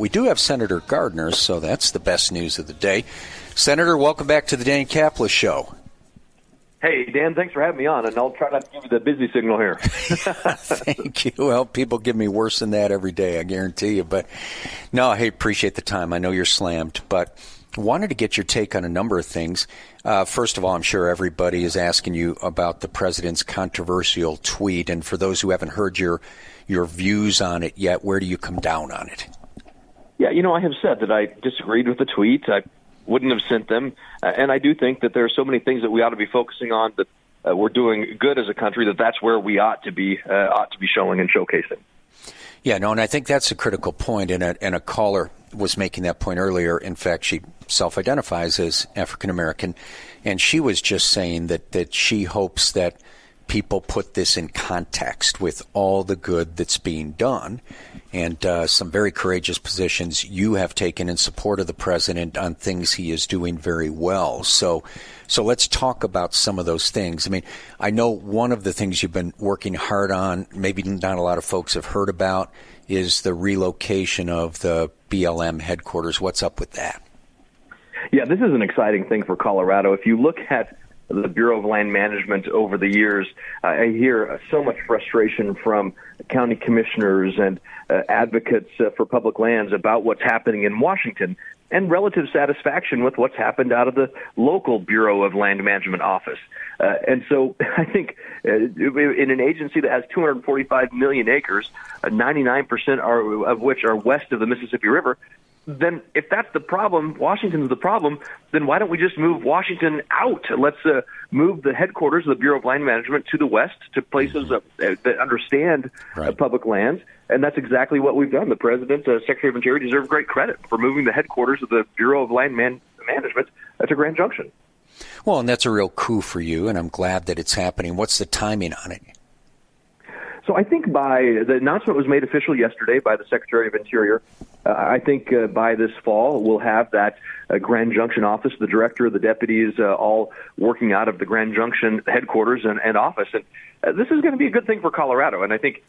we do have Senator Gardner, so that's the best news of the day. Senator, welcome back to the Dan Caplis Show. Hey, Dan, thanks for having me on, and I'll try not to give you the busy signal here. Thank you. Well, people give me worse than that every day, I guarantee you. But no, hey, appreciate the time. I know you're slammed, but wanted to get your take on a number of things. First of all, I'm sure everybody is asking you about the president's controversial tweet. And for those who haven't heard your views on it yet, where do you come down on it? Yeah, I have said that I disagreed with the tweet. I wouldn't have sent them. And I do think that there are so many things that we ought to be focusing on, that we're doing good as a country, that's where we ought to be showing and showcasing. Yeah, no, and I think that's a critical point. And a caller was making that point earlier. In fact, she self-identifies as African American, and she was just saying that she hopes that people put this in context with all the good that's being done, and some very courageous positions you have taken in support of the president on things he is doing very well. So let's talk about some of those things. I mean, I know one of the things you've been working hard on, maybe not a lot of folks have heard about, is the relocation of the BLM headquarters. What's up with that? Yeah, this is an exciting thing for Colorado. If you look at the Bureau of Land Management over the years, I hear so much frustration from county commissioners and advocates for public lands about what's happening in Washington, and relative satisfaction with what's happened out of the local Bureau of Land Management office. And so I think in an agency that has 245 million acres, 99% of which are west of the Mississippi River, then if that's the problem, Washington's the problem, then why don't we just move Washington out? Let's move the headquarters of the Bureau of Land Management to the west, to places that understand public lands, and that's exactly what we've done. The President, Secretary of Interior, deserve great credit for moving the headquarters of the Bureau of Land Management to Grand Junction. Well, and that's a real coup for you, and I'm glad that it's happening. What's the timing on it? So I think the announcement was made official yesterday by the Secretary of Interior. I think by this fall we'll have that Grand Junction office, the director, the deputies, all working out of the Grand Junction headquarters and office. And this is going to be a good thing for Colorado. And I think,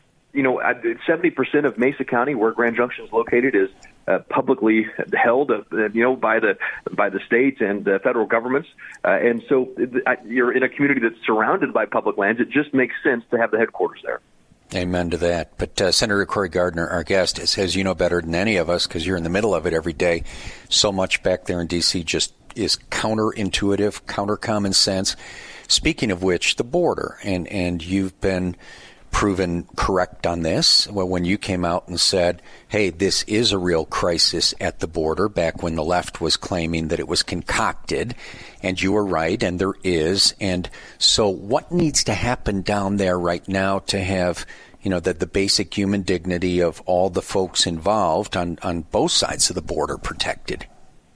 70% of Mesa County, where Grand Junction is located, is publicly held, by the state and federal governments. And so you're in a community that's surrounded by public lands. It just makes sense to have the headquarters there. Amen to that. But Senator Cory Gardner, our guest, says you know better than any of us because you're in the middle of it every day. So much back there in D.C. just is counterintuitive, counter common sense. Speaking of which, the border, and you've been proven correct on this. Well, when you came out and said, hey, this is a real crisis at the border, back when the left was claiming that it was concocted, and you were right, and there is. And so what needs to happen down there right now to have, the basic human dignity of all the folks involved on both sides of the border protected?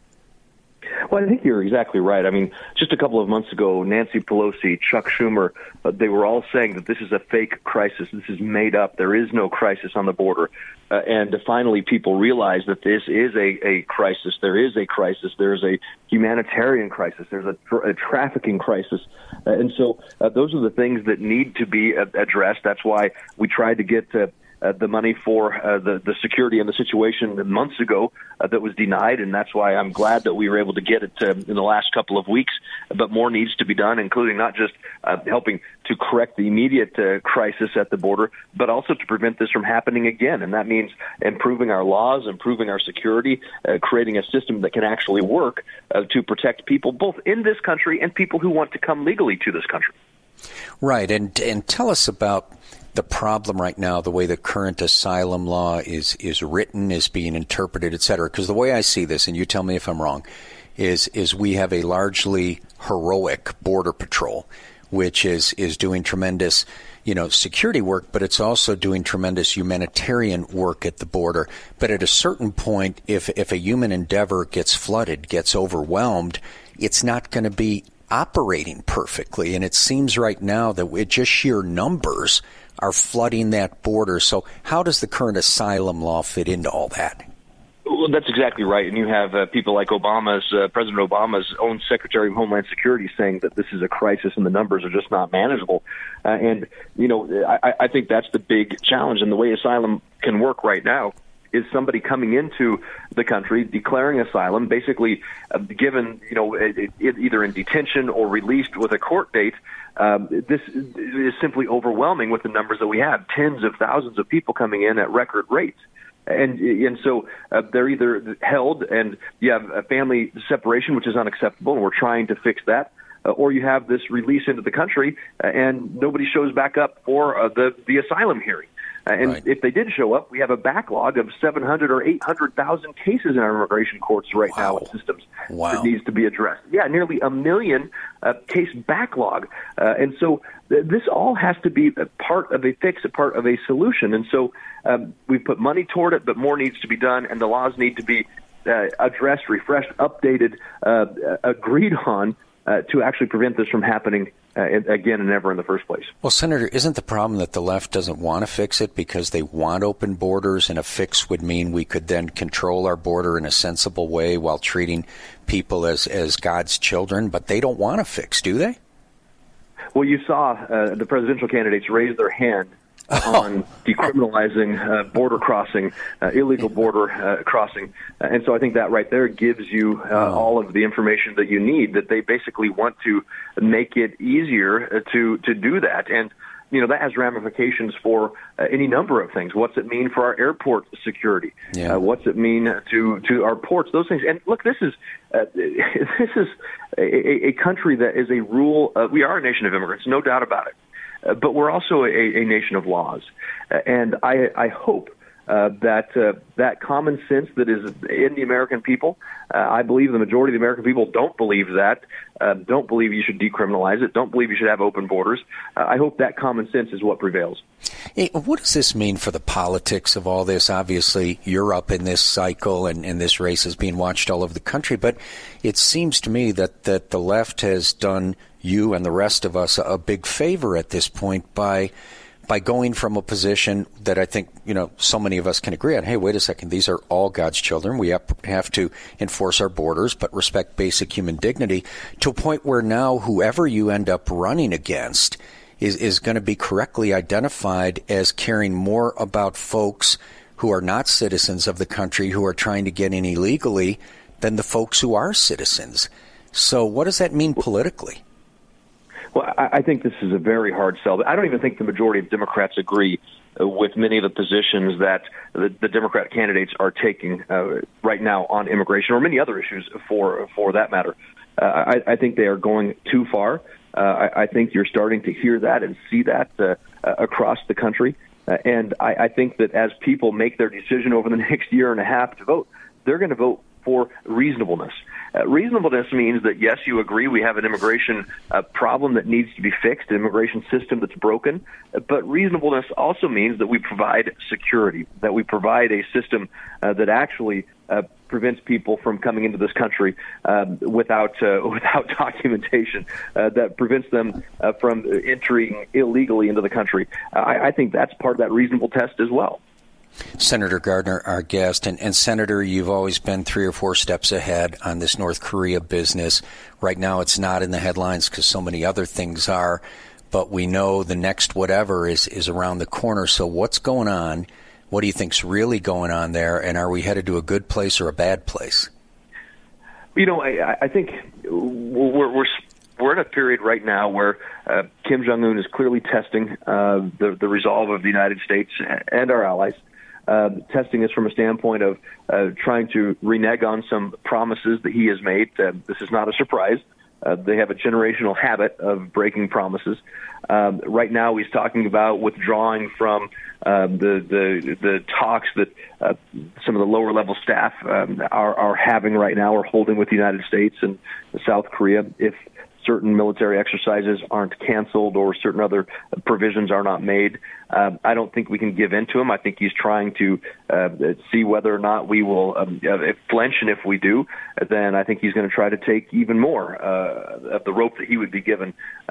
Well, I think you're exactly right. I mean, just a couple of months ago, Nancy Pelosi, Chuck Schumer, they were all saying that this is a fake crisis. This is made up. There is no crisis on the border. And finally, people realize that this is a crisis. There is a crisis. There's a humanitarian crisis. There's a trafficking crisis. And so those are the things that need to be addressed. That's why we tried to get the money for the security and the situation months ago that was denied, and that's why I'm glad that we were able to get it in the last couple of weeks. But more needs to be done, including not just helping to correct the immediate crisis at the border, but also to prevent this from happening again. And that means improving our laws, improving our security, creating a system that can actually work to protect people both in this country and people who want to come legally to this country. Right, and tell us about the problem right now, the way the current asylum law is written, is being interpreted, et cetera. Because the way I see this, and you tell me if I'm wrong, is we have a largely heroic border patrol, which is doing tremendous, security work, but it's also doing tremendous humanitarian work at the border. But at a certain point, if a human endeavor gets flooded, gets overwhelmed, it's not going to be operating perfectly. And it seems right now that with just sheer numbers are flooding that border. So how does the current asylum law fit into all that? Well, that's exactly right. And you have people like President Obama's own Secretary of Homeland Security saying that this is a crisis and the numbers are just not manageable. I think that's the big challenge. And the way asylum can work right now is somebody coming into the country, declaring asylum, basically given, either in detention or released with a court date. This is simply overwhelming with the numbers that we have, tens of thousands of people coming in at record rates. And so they're either held and you have a family separation, which is unacceptable, and we're trying to fix that, or you have this release into the country and nobody shows back up for the asylum hearing. And right. If they did show up, we have a backlog of 700 or 800,000 cases in our immigration courts right now in systems that needs to be addressed. Yeah, nearly 1 million case backlog. And so this all has to be a part of a fix, a part of a solution. And so we put money toward it, but more needs to be done, and the laws need to be addressed, refreshed, updated, agreed on to actually prevent this from happening again and ever in the first place. Well, Senator, isn't the problem that the left doesn't want to fix it because they want open borders, and a fix would mean we could then control our border in a sensible way while treating people as God's children, but they don't want to fix, do they? Well, you saw the presidential candidates raise their hand on decriminalizing border crossing, illegal border crossing. And so I think that right there gives you all of the information that you need, that they basically want to make it easier to do that. And, that has ramifications for any number of things. What's it mean for our airport security? Yeah. What's it mean to our ports? Those things. And look, this is a country that is a rule. We are a nation of immigrants, no doubt about it. But we're also a nation of laws, and I hope that common sense that is in the American people, I believe the majority of the American people don't believe that, don't believe you should decriminalize it, don't believe you should have open borders. I hope that common sense is what prevails. Hey, what does this mean for the politics of all this? Obviously, you're up in this cycle, and this race is being watched all over the country, but it seems to me that the left has done you and the rest of us a big favor at this point by going from a position that I think, so many of us can agree on. Hey, wait a second. These are all God's children. We have to enforce our borders, but respect basic human dignity, to a point where now whoever you end up running against is going to be correctly identified as caring more about folks who are not citizens of the country, who are trying to get in illegally, than the folks who are citizens. So what does that mean politically? Well, I think this is a very hard sell. I don't even think the majority of Democrats agree with many of the positions that the Democrat candidates are taking right now on immigration, or many other issues for that matter. I think they are going too far. I think you're starting to hear that and see that across the country. And I think that as people make their decision over the next year and a half to vote, they're going to vote for reasonableness. Reasonableness means that, yes, you agree we have an immigration problem that needs to be fixed, an immigration system that's broken. But reasonableness also means that we provide security, that we provide a system that actually prevents people from coming into this country without documentation, that prevents them from entering illegally into the country. I think that's part of that reasonable test as well. Senator Gardner, our guest, and Senator, you've always been 3 or 4 steps ahead on this North Korea business. Right now it's not in the headlines because so many other things are, but we know the next whatever is around the corner. So what's going on? What do you think's really going on there, and are we headed to a good place or a bad place? I think we're in a period right now where Kim Jong-un is clearly testing the resolve of the United States and our allies. Testing us from a standpoint of trying to renege on some promises that he has made. This is not a surprise. They have a generational habit of breaking promises. Right now, he's talking about withdrawing from the talks that some of the lower level staff are having right now, or holding with the United States and South Korea, if certain military exercises aren't canceled or certain other provisions are not made. I don't think we can give in to him. I think he's trying to see whether or not we will flinch, and if we do, then I think he's going to try to take even more of the rope that he would be given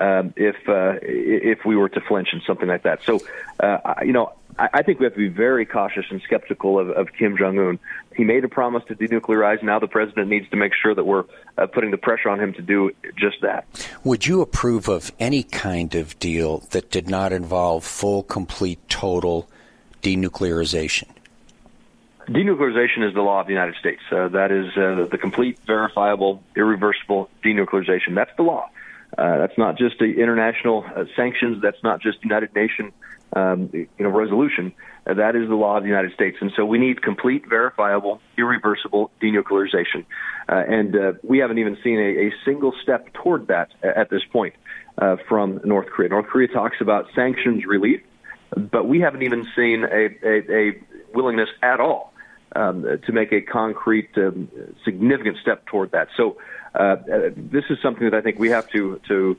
if we were to flinch in something like that. So, I think we have to be very cautious and skeptical of Kim Jong-un. He made a promise to denuclearize. Now the president needs to make sure that we're putting the pressure on him to do just that. Would you approve of any kind of deal that did not involve full, complete, total denuclearization? Denuclearization is the law of the United States. That is the complete, verifiable, irreversible denuclearization. That's the law. That's not just international sanctions. That's not just United Nations resolution. That is the law of the United States. And so we need complete, verifiable, irreversible denuclearization. And we haven't even seen a single step toward that at this point from North Korea. North Korea talks about sanctions relief, but we haven't even seen a willingness at all to make a concrete, significant step toward that. So this is something that I think we have to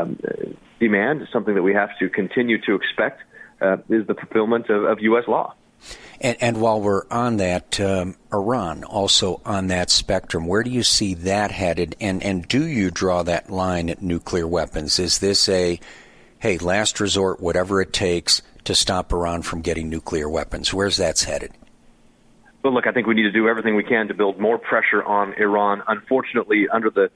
demand, something that we have to continue to expect, is the fulfillment of U.S. law. And while we're on that, Iran also on that spectrum, where do you see that headed? And do you draw that line at nuclear weapons? Is this hey, last resort, whatever it takes to stop Iran from getting nuclear weapons? Where's that's headed? Well, look, I think we need to do everything we can to build more pressure on Iran. Unfortunately, under the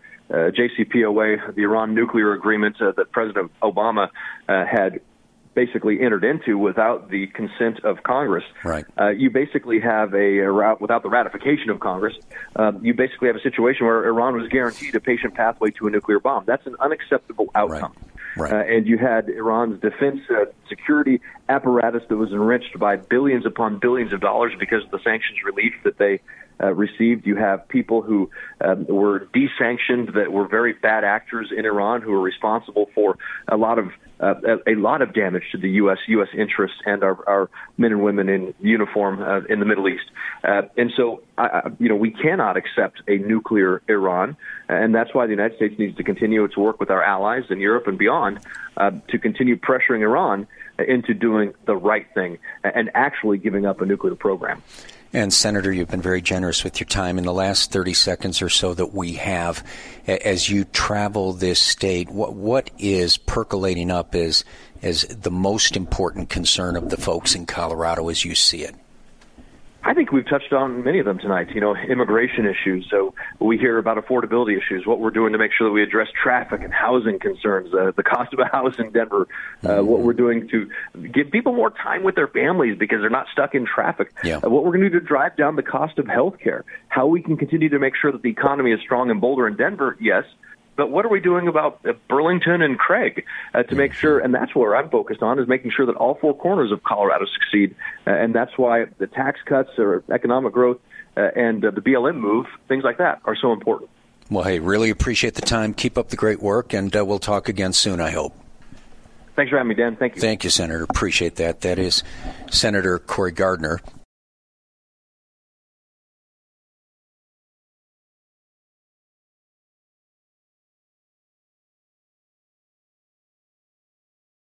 JCPOA, the Iran nuclear agreement that President Obama had basically entered into without the consent of Congress. Right. You basically have without the ratification of Congress, you basically have a situation where Iran was guaranteed a patient pathway to a nuclear bomb. That's an unacceptable outcome. Right. And you had Iran's defense security apparatus that was enriched by billions upon billions of dollars because of the sanctions relief that they received. You have people who were desanctioned that were very bad actors in Iran who were responsible for a lot of damage to the U.S. interests and our men and women in uniform in the Middle East. And so, we cannot accept a nuclear Iran, and that's why the United States needs to continue its work with our allies in Europe and beyond to continue pressuring Iran into doing the right thing and actually giving up a nuclear program. And, Senator, you've been very generous with your time. In the last 30 seconds or so that we have, as you travel this state, what is percolating up as the most important concern of the folks in Colorado as you see it? I think we've touched on many of them tonight. Immigration issues. So we hear about affordability issues, what we're doing to make sure that we address traffic and housing concerns, the cost of a house in Denver, what we're doing to give people more time with their families because they're not stuck in traffic, what we're going to do to drive down the cost of health care, how we can continue to make sure that the economy is strong in Boulder and Denver, yes. But what are we doing about Burlington and Craig to make sure, and that's where I'm focused on, is making sure that all four corners of Colorado succeed. And that's why the tax cuts or economic growth and the BLM move, things like that, are so important. Well, hey, really appreciate the time. Keep up the great work, and we'll talk again soon, I hope. Thanks for having me, Dan. Thank you. Thank you, Senator. Appreciate that. That is Senator Cory Gardner.